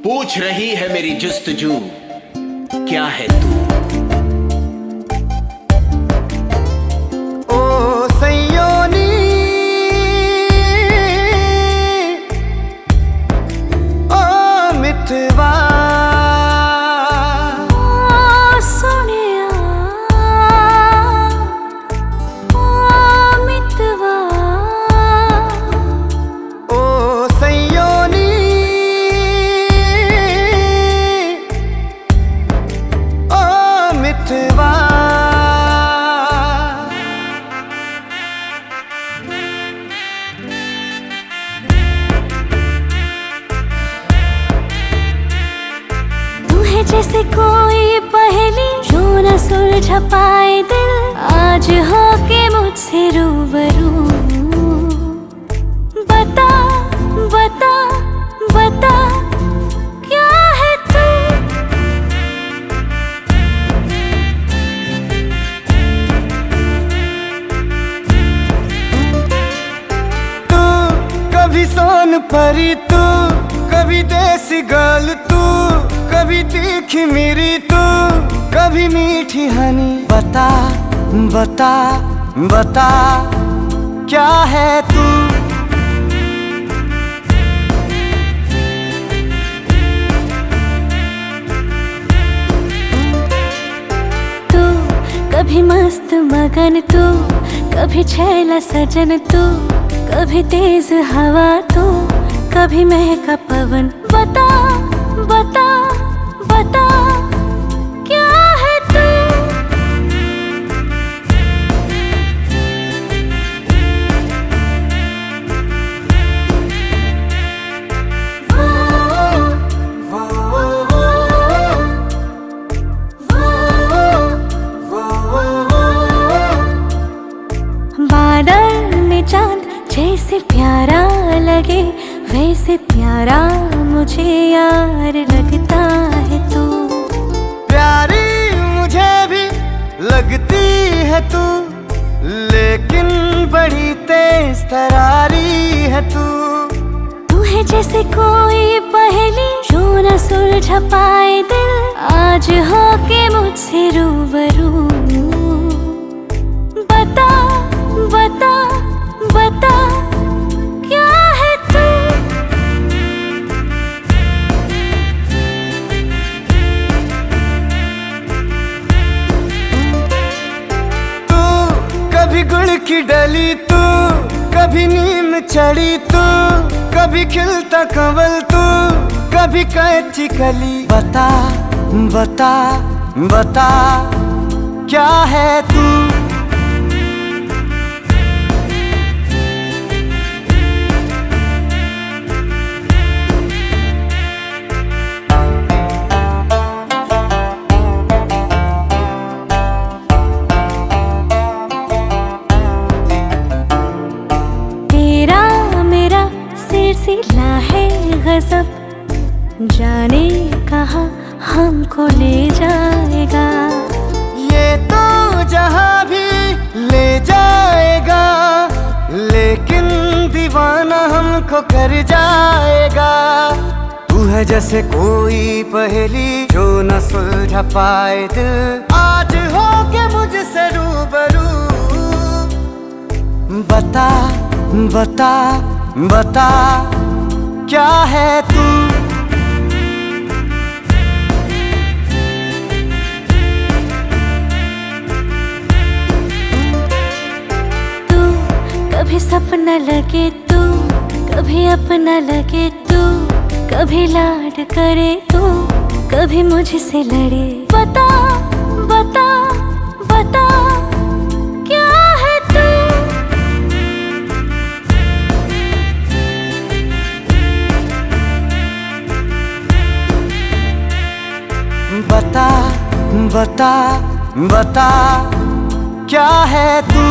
पूछ रही है मेरी जुस्तजू, क्या है तू? ओ सैयोनी, ओ मितवा, ओ सोनिया, ओ मितवा, ओ सैयोनी, ओ मितवा। जैसे कोई पहेली जो न सुलझ पाए दिल, आज हो के मुझसे रूबरू। बता बता बता क्या है तू? तू कभी सोन परी, तू कभी देसी गर्ल, तू कभी तीखी मेरी, तू कभी मीठी हनी। बता बता बता क्या है तू? तू कभी मस्त मगन, तू कभी छैला सजन, तू कभी तेज हवा, तू कभी महका पवन। बता बता बता क्या है तू? बादल में चांद जैसे प्यारा लगे, वैसे प्यारा मुझे यार लगता है तू। प्यारी मुझे भी लगती है तू, लेकिन बड़ी तेज तरारी है तू। तू है जैसे कोई पहेली जो न सुलझ पाए दिल, आज हो के मुझसे रूबरू। बता बता बता क्या है तू? तू कभी गुड़ की डली, तू कभी नीम चढ़ी, तू कभी खिलता कंवल, तू कभी कैची कली। बता बता बता क्या है तू? सिलसिला है गजब, जाने कहाँ हमको ले जाएगा। ये तो जहाँ भी ले जाएगा, लेकिन दीवाना हमको कर जाएगा। तू है जैसे कोई पहेली जो न सुलझ पाए दिल, आज हो के मुझसे रूबरू। बता बता बता क्या है तू? तू कभी सपना लगे, तू कभी अपना लगे, तू कभी लाड करे, तू कभी मुझसे लड़े। बता बता बता क्या है तू? बता बता बता क्या है तू?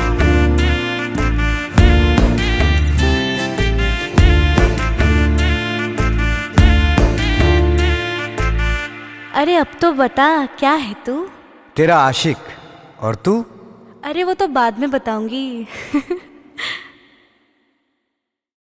अरे अब तो बता क्या है तू? तेरा आशिक। और तू? अरे वो तो बाद में बताऊंगी।